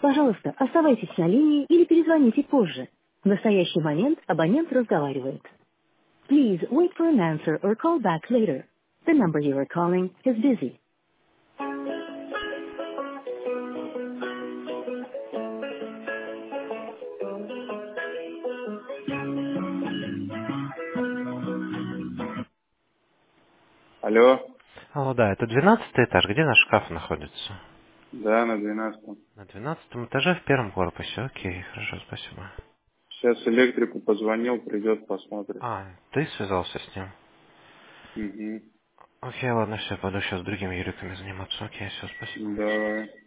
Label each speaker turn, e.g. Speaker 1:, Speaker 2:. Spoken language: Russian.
Speaker 1: Пожалуйста, оставайтесь на линии или перезвоните позже. В настоящий момент абонент разговаривает. Please wait for an answer or call back later. The number you are calling is busy. Алло.
Speaker 2: Алло, да, это 12-й этаж. Где наш шкаф находится?
Speaker 1: Да, на 12-м.
Speaker 2: На 12-м этаже в первом корпусе. Окей, хорошо, спасибо.
Speaker 1: Сейчас электрику позвонил, придет, посмотрит.
Speaker 2: А, ты связался с ним?
Speaker 1: Угу.
Speaker 2: Окей, ладно, все, пойду сейчас другими юриками заниматься. Окей, все, спасибо.
Speaker 1: Давай.